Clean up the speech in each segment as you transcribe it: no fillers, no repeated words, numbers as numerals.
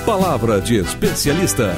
Palavra de Especialista.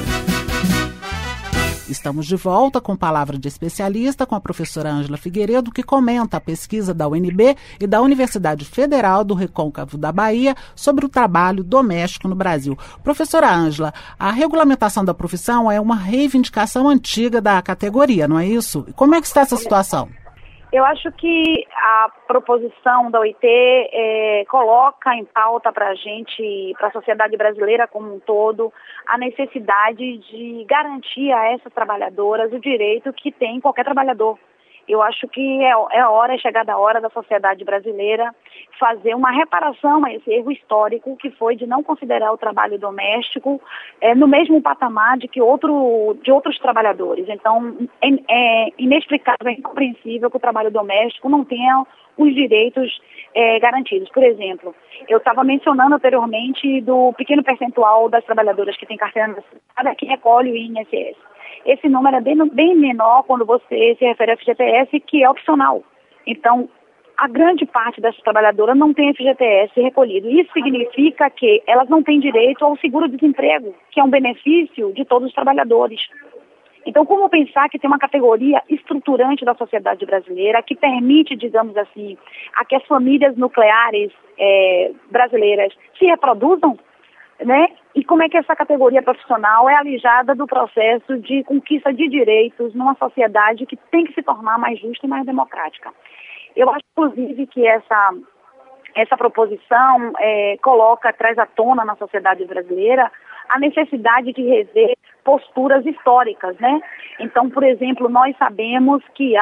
Estamos de volta com Palavra de Especialista com a professora Ângela Figueiredo, que comenta a pesquisa da UNB e da Universidade Federal do Recôncavo da Bahia sobre o trabalho doméstico no Brasil. Professora Ângela, a regulamentação da profissão é uma reivindicação antiga da categoria, não é isso? Como é que está essa situação? Eu acho que a proposição da OIT coloca em pauta para a gente, para a sociedade brasileira como um todo, a necessidade de garantir a essas trabalhadoras o direito que tem qualquer trabalhador. Eu acho que é chegada a hora da sociedade brasileira fazer uma reparação a esse erro histórico que foi de não considerar o trabalho doméstico no mesmo patamar de outros trabalhadores. Então, é inexplicável, é incompreensível que o trabalho doméstico não tenha os direitos garantidos. Por exemplo, eu estava mencionando anteriormente do pequeno percentual das trabalhadoras que têm carteira assinada que recolhe o INSS. Esse número é bem menor quando você se refere ao FGTS, que é opcional. Então, a grande parte dessas trabalhadoras não tem FGTS recolhido. Isso significa que elas não têm direito ao seguro-desemprego, que é um benefício de todos os trabalhadores. Então, como pensar que tem uma categoria estruturante da sociedade brasileira que permite, digamos assim, a que as famílias nucleares brasileiras se reproduzam, né? E como é que essa categoria profissional é alijada do processo de conquista de direitos numa sociedade que tem que se tornar mais justa e mais democrática? Eu acho, inclusive, que essa proposição traz à tona na sociedade brasileira a necessidade de rever posturas históricas, né? Então, por exemplo, nós sabemos que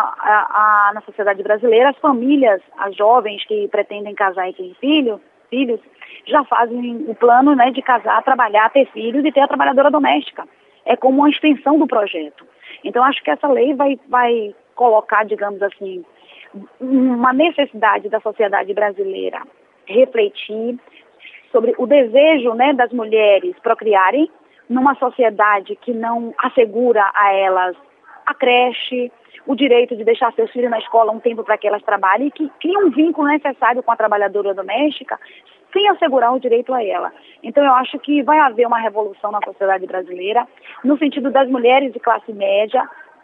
na sociedade brasileira as famílias, as jovens que pretendem casar e ter filhos, já fazem o plano, né, de casar, trabalhar, ter filhos e ter a trabalhadora doméstica. É como uma extensão do projeto. Então, acho que essa lei vai colocar, digamos assim, uma necessidade da sociedade brasileira refletir sobre o desejo, né, das mulheres procriarem numa sociedade que não assegura a elas a creche, o direito de deixar seus filhos na escola um tempo para que elas trabalhem e que cria um vínculo necessário com a trabalhadora doméstica sem assegurar o direito a ela. Então, eu acho que vai haver uma revolução na sociedade brasileira no sentido das mulheres de classe média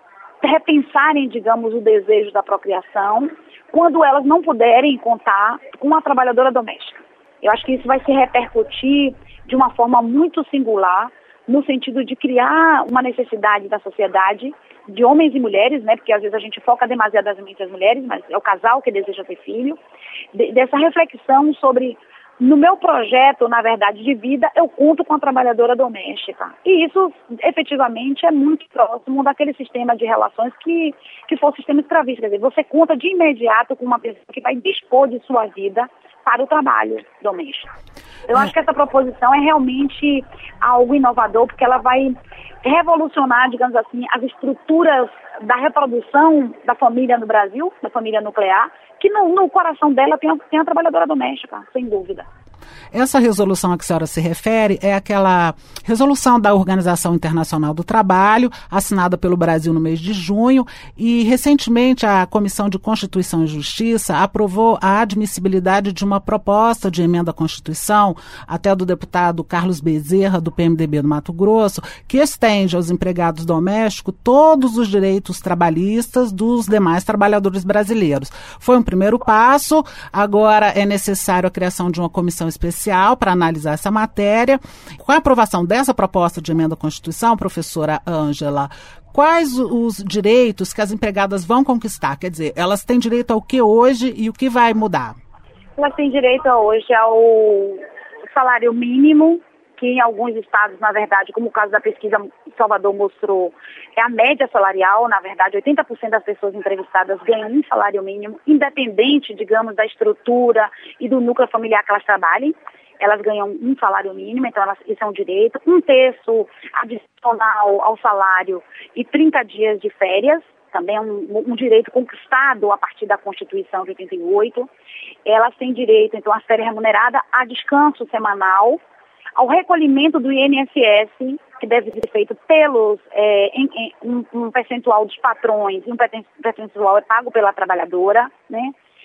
repensarem, digamos, o desejo da procriação quando elas não puderem contar com uma trabalhadora doméstica. Eu acho que isso vai se repercutir de uma forma muito singular no sentido de criar uma necessidade da sociedade de homens e mulheres, né, porque às vezes a gente foca demasiadamente as mulheres, mas é o casal que deseja ter filho, dessa reflexão sobre, no meu projeto, na verdade, de vida, eu conto com a trabalhadora doméstica. E isso, efetivamente, é muito próximo daquele sistema de relações que for o sistema escravista. Quer dizer, você conta de imediato com uma pessoa que vai dispor de sua vida para o trabalho doméstico. Eu acho que essa proposição é realmente algo inovador, porque ela vai revolucionar, digamos assim, as estruturas da reprodução da família no Brasil, da família nuclear, que no coração dela tem a trabalhadora doméstica, sem dúvida. Essa resolução a que a senhora se refere é aquela resolução da Organização Internacional do Trabalho, assinada pelo Brasil no mês de junho, e recentemente a Comissão de Constituição e Justiça aprovou a admissibilidade de uma proposta de emenda à Constituição, até do deputado Carlos Bezerra, do PMDB do Mato Grosso, que estende aos empregados domésticos todos os direitos trabalhistas dos demais trabalhadores brasileiros. Foi um primeiro passo, agora é necessário a criação de uma comissão especial para analisar essa matéria. Com a aprovação dessa proposta de emenda à Constituição, professora Ângela, quais os direitos que as empregadas vão conquistar? Quer dizer, elas têm direito ao que hoje e o que vai mudar? Elas têm direito hoje ao salário mínimo, que em alguns estados, na verdade, como o caso da pesquisa Salvador mostrou, é a média salarial. Na verdade, 80% das pessoas entrevistadas ganham um salário mínimo, independente, digamos, da estrutura e do núcleo familiar que elas trabalhem. Elas ganham um salário mínimo, então isso é um direito. 1/3 adicional ao salário e 30 dias de férias, também é um direito conquistado a partir da Constituição de 88. Elas têm direito, então, à férias remunerada, a descanso semanal, ao recolhimento do INSS, que deve ser feito pelos um percentual dos patrões e um percentual é pago pela trabalhadora, né?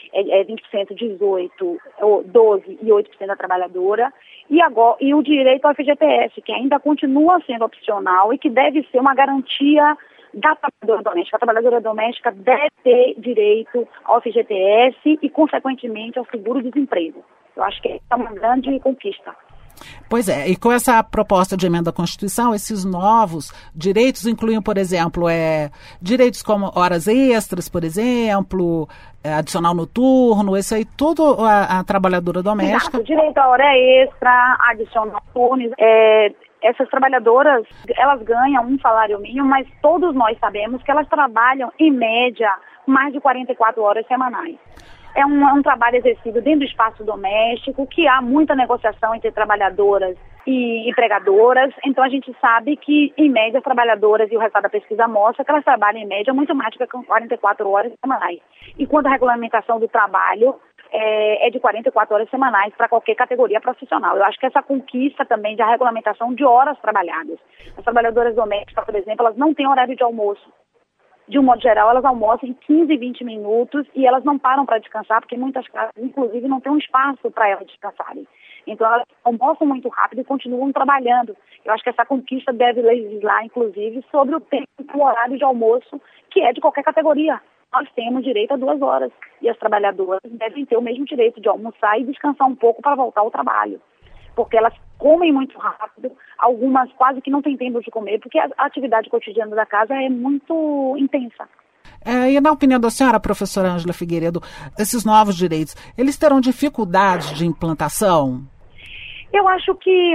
é 20%, 18%, 12% e 8% da trabalhadora, e o direito ao FGTS, que ainda continua sendo opcional e que deve ser uma garantia da trabalhadora doméstica. A trabalhadora doméstica deve ter direito ao FGTS e, consequentemente, ao seguro-desemprego. Eu acho que é uma grande conquista. Pois é, e com essa proposta de emenda à Constituição, esses novos direitos incluem, por exemplo, direitos como horas extras, por exemplo, adicional noturno, isso aí tudo a trabalhadora doméstica. Exato, direito à hora extra, adicional noturno. Essas trabalhadoras, elas ganham um salário mínimo, mas todos nós sabemos que elas trabalham, em média, mais de 44 horas semanais. É um trabalho exercido dentro do espaço doméstico, que há muita negociação entre trabalhadoras e empregadoras. Então, a gente sabe que, em média, as trabalhadoras, e o resultado da pesquisa mostra que elas trabalham, em média, muito mais do que 44 horas semanais. Enquanto a regulamentação do trabalho é de 44 horas semanais para qualquer categoria profissional. Eu acho que essa conquista também da regulamentação de horas trabalhadas. As trabalhadoras domésticas, por exemplo, elas não têm horário de almoço. De um modo geral, elas almoçam em 15, 20 minutos e elas não param para descansar, porque muitas casas, inclusive, não tem um espaço para elas descansarem. Então, elas almoçam muito rápido e continuam trabalhando. Eu acho que essa conquista deve legislar, inclusive, sobre o tempo, o horário de almoço, que é de qualquer categoria. Nós temos direito a 2 horas e as trabalhadoras devem ter o mesmo direito de almoçar e descansar um pouco para voltar ao trabalho. Porque elas comem muito rápido, algumas quase que não têm tempo de comer, porque a atividade cotidiana da casa é muito intensa. E na opinião da senhora, professora Ângela Figueiredo, esses novos direitos, eles terão dificuldades de implantação? Eu acho que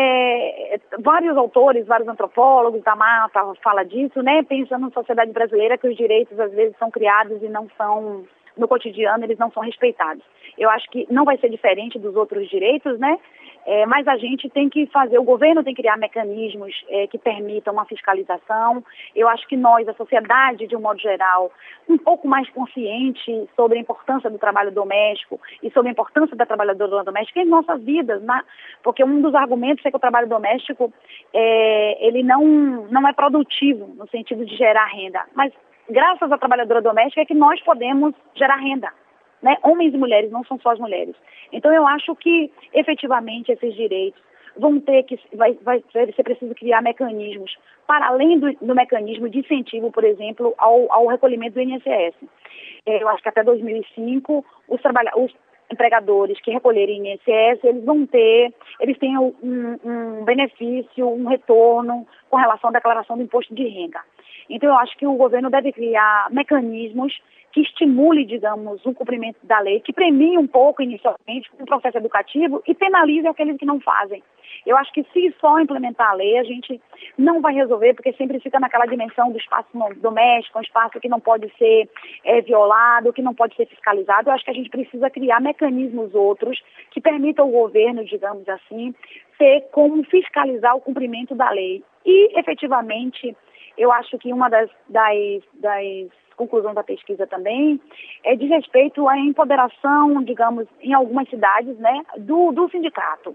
vários autores, vários antropólogos da Mata falam disso, né? Pensando na sociedade brasileira, que os direitos às vezes são criados e não são, no cotidiano, eles não são respeitados. Eu acho que não vai ser diferente dos outros direitos, né? Mas a gente tem que o governo tem que criar mecanismos que permitam uma fiscalização. Eu acho que nós, a sociedade, de um modo geral, um pouco mais consciente sobre a importância do trabalho doméstico e sobre a importância da trabalhadora doméstica em nossas vidas, né? Porque um dos argumentos é que o trabalho doméstico, ele não é produtivo no sentido de gerar renda, mas graças à trabalhadora doméstica é que nós podemos gerar renda. Né? Homens e mulheres, não são só as mulheres. Então, eu acho que, efetivamente, esses direitos vão ter que, vai ser preciso criar mecanismos, para além do mecanismo de incentivo, por exemplo, ao recolhimento do INSS. Eu acho que até 2005, os empregadores que recolherem INSS, eles têm um benefício, um retorno com relação à declaração do imposto de renda. Então, eu acho que o governo deve criar mecanismos que estimule, digamos, o cumprimento da lei, que premie um pouco inicialmente o processo educativo e penalize aqueles que não fazem. Eu acho que se só implementar a lei, a gente não vai resolver, porque sempre fica naquela dimensão do espaço doméstico, um espaço que não pode ser violado, que não pode ser fiscalizado. Eu acho que a gente precisa criar mecanismos outros que permitam ao governo, digamos assim, ter como fiscalizar o cumprimento da lei. E, efetivamente, eu acho que uma das conclusões da pesquisa também diz respeito à empoderação, digamos, em algumas cidades, né, do sindicato.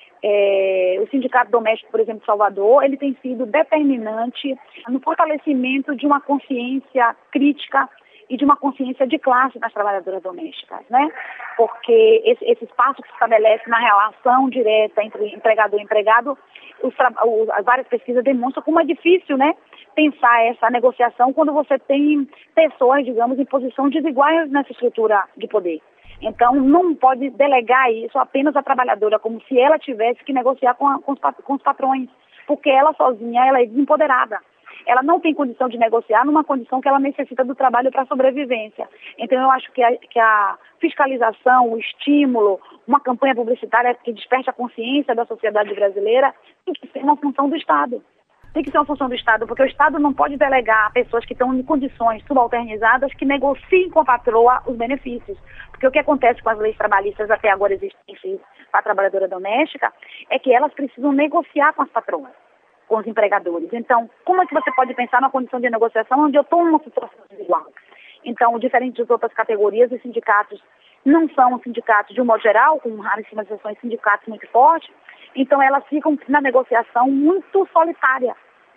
O Sindicato Doméstico, por exemplo, de Salvador, ele tem sido determinante no fortalecimento de uma consciência crítica e de uma consciência de classe nas trabalhadoras domésticas, né? Porque esse espaço que se estabelece na relação direta entre empregador e empregado, as várias pesquisas demonstram como é difícil, né, pensar essa negociação quando você tem pessoas, digamos, em posição desiguais nessa estrutura de poder. Então, não pode delegar isso apenas à trabalhadora, como se ela tivesse que negociar com os patrões, porque ela sozinha ela é desempoderada. Ela não tem condição de negociar numa condição que ela necessita do trabalho para a sobrevivência. Então, eu acho que a fiscalização, o estímulo, uma campanha publicitária que desperte a consciência da sociedade brasileira tem que ser uma função do Estado. Tem que ser uma função do Estado, porque o Estado não pode delegar a pessoas que estão em condições subalternizadas que negociem com a patroa os benefícios. Porque o que acontece com as leis trabalhistas até agora existentes para a trabalhadora doméstica é que elas precisam negociar com as patroas, com os empregadores. Então, como é que você pode pensar numa condição de negociação onde eu estou numa situação desigual? Então, diferente das outras categorias, os sindicatos não são sindicatos, de um modo geral, com raríssimas exceções, sindicatos muito fortes. Então, elas ficam na negociação muito solitária.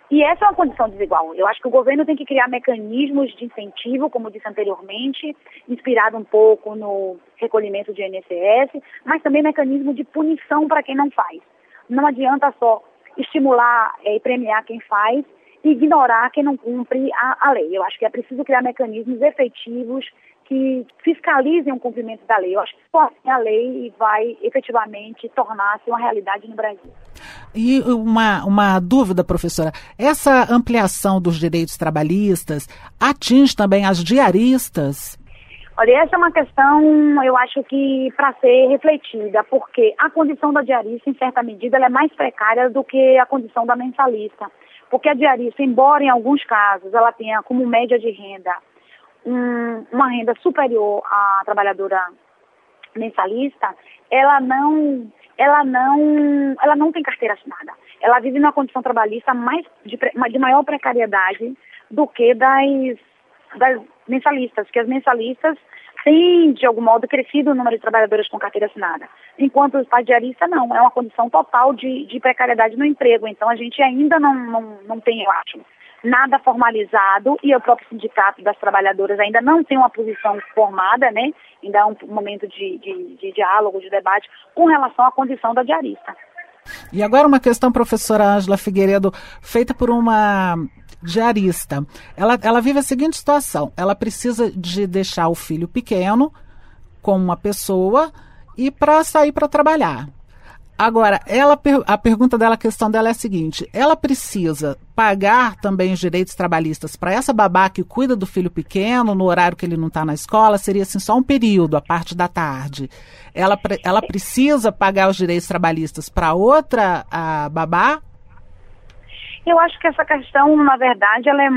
E essa é uma condição desigual. Eu acho que o governo tem que criar mecanismos de incentivo, como disse anteriormente, inspirado um pouco no recolhimento de INSS, mas também mecanismo de punição para quem não faz. Não adianta só estimular e premiar quem faz e ignorar quem não cumpre a lei. Eu acho que é preciso criar mecanismos efetivos que fiscalizem o cumprimento da lei. Eu acho que só assim a lei vai efetivamente tornar-se uma realidade no Brasil. E uma dúvida, professora, essa ampliação dos direitos trabalhistas atinge também as diaristas? Olha, essa é uma questão, eu acho que para ser refletida, porque a condição da diarista, em certa medida, ela é mais precária do que a condição da mensalista. Porque a diarista, embora em alguns casos ela tenha como média de renda uma renda superior à trabalhadora mensalista, ela não tem carteira assinada. Ela vive numa condição trabalhista de maior precariedade do que das mensalistas, que as mensalistas têm, de algum modo, crescido o número de trabalhadoras com carteira assinada. Enquanto os diaristas não, é uma condição total de precariedade no emprego. Então a gente ainda não tem, eu acho, nada formalizado, e o próprio sindicato das trabalhadoras ainda não tem uma posição formada, né? Ainda há um momento de diálogo, de debate com relação à condição da diarista. E agora uma questão, professora Ângela Figueiredo, feita por uma diarista. Ela vive a seguinte situação: ela precisa de deixar o filho pequeno com uma pessoa e para sair para trabalhar. Agora, a pergunta dela, a questão dela é a seguinte: ela precisa pagar também os direitos trabalhistas para essa babá que cuida do filho pequeno no horário que ele não está na escola? Seria assim só um período, a parte da tarde. Ela precisa pagar os direitos trabalhistas para outra babá? Eu acho que essa questão, na verdade, ela é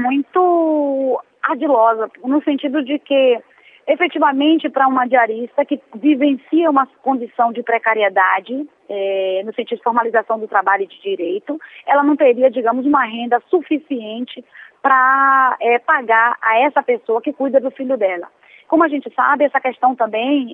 muito ardilosa, no sentido de que, efetivamente, para uma diarista que vivencia uma condição de precariedade, no sentido de formalização do trabalho e de direito, ela não teria, digamos, uma renda suficiente para pagar a essa pessoa que cuida do filho dela. Como a gente sabe, essa questão também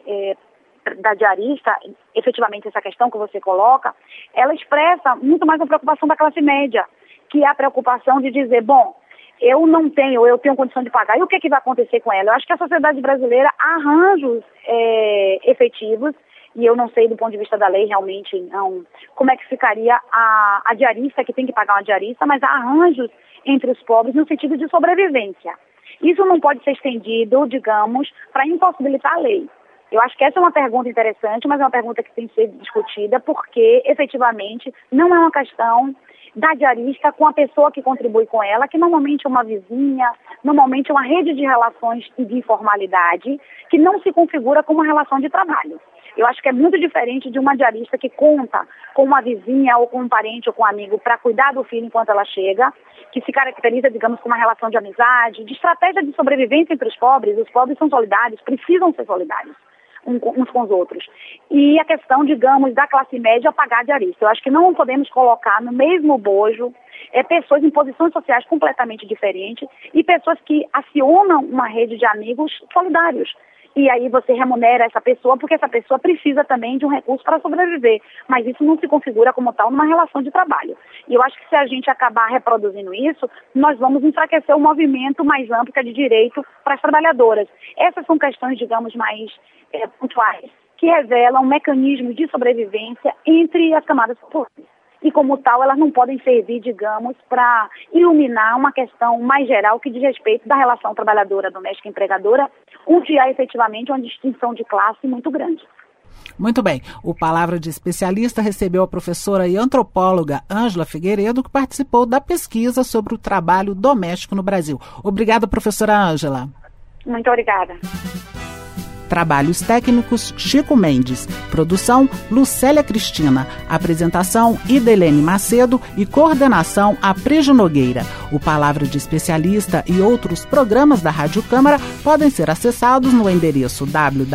da diarista, efetivamente essa questão que você coloca, ela expressa muito mais a preocupação da classe média, que é a preocupação de dizer, bom, eu tenho condição de pagar, e o que vai acontecer com ela? Eu acho que a sociedade brasileira há arranjos efetivos, e eu não sei do ponto de vista da lei realmente não, como é que ficaria a diarista, que tem que pagar uma diarista, mas há arranjos entre os pobres no sentido de sobrevivência. Isso não pode ser estendido, digamos, para impossibilitar a lei. Eu acho que essa é uma pergunta interessante, mas é uma pergunta que tem que ser discutida, porque efetivamente não é uma questão da diarista com a pessoa que contribui com ela, que normalmente é uma vizinha, normalmente é uma rede de relações e de informalidade, que não se configura como uma relação de trabalho. Eu acho que é muito diferente de uma diarista que conta com uma vizinha ou com um parente ou com um amigo para cuidar do filho enquanto ela chega, que se caracteriza, digamos, com uma relação de amizade, de estratégia de sobrevivência entre os pobres. Os pobres são solidários, precisam ser solidários uns com os outros. E a questão, digamos, da classe média pagar diarista. Eu acho que não podemos colocar no mesmo bojo pessoas em posições sociais completamente diferentes e pessoas que acionam uma rede de amigos solidários. E aí você remunera essa pessoa porque essa pessoa precisa também de um recurso para sobreviver. Mas isso não se configura como tal numa relação de trabalho. E eu acho que se a gente acabar reproduzindo isso, nós vamos enfraquecer o movimento mais amplo de direito para as trabalhadoras. Essas são questões, digamos, mais pontuais, que revelam mecanismos de sobrevivência entre as camadas populares. E como tal, elas não podem servir, digamos, para iluminar uma questão mais geral que diz respeito da relação trabalhadora, doméstica e empregadora, onde há efetivamente uma distinção de classe muito grande. Muito bem. O Palavra de Especialista recebeu a professora e antropóloga Ângela Figueiredo, que participou da pesquisa sobre o trabalho doméstico no Brasil. Obrigada, professora Ângela. Muito obrigada. Trabalhos técnicos, Chico Mendes. Produção, Lucélia Cristina. Apresentação, Idelene Macedo e coordenação, Aprígio Nogueira. O Palavra de Especialista e outros programas da Rádio Câmara podem ser acessados no endereço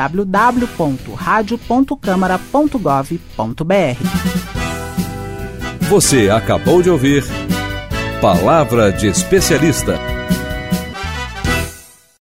www.radio.câmara.gov.br. Você acabou de ouvir Palavra de Especialista.